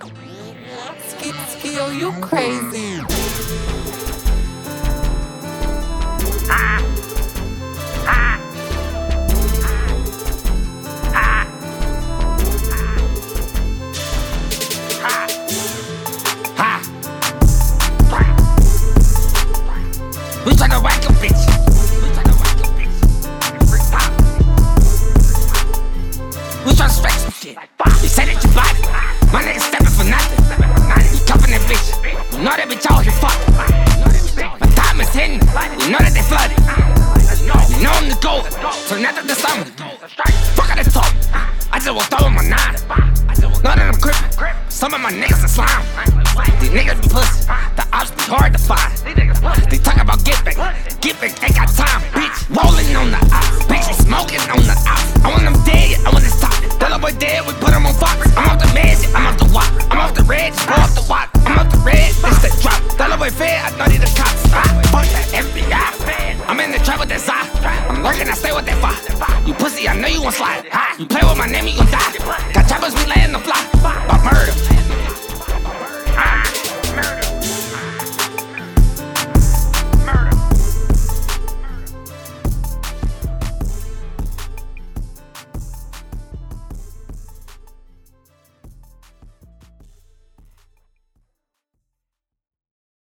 Ski, oh, you crazy. We tryna whack a bitch. We tryna stretch some shit. You say that you body. My niggas steppin' for nothing. You cuffin' that bitch. You know that bitch out here fuckin'. My time is hitting. You know that they flooded. You know I'm the GOAT. Turn after the summer. Fuck out this talk. I just walked over my nine. Know that I'm crippin'. Some of my niggas are slime. These niggas be pussy. The ops be hard to find. They talk about get back, ain't got time, bitch. Rolling on the ops, bitch, we smoking on the ops. I want them dead, I want this top. That little boy dead, we put him on Fox. I'm off the meds, I'm off the walk. I'm off the red, just blow off the walk. I'm off the red, this the drop. That little boy fed, I know they the cops. Fuck that FBI. I'm in the trap with that Zai. I'm lurking, I stay with that fire. You pussy, I know you won't slide. You play with my name, you gon' die. Got choppers, we lay in the fly. About murder.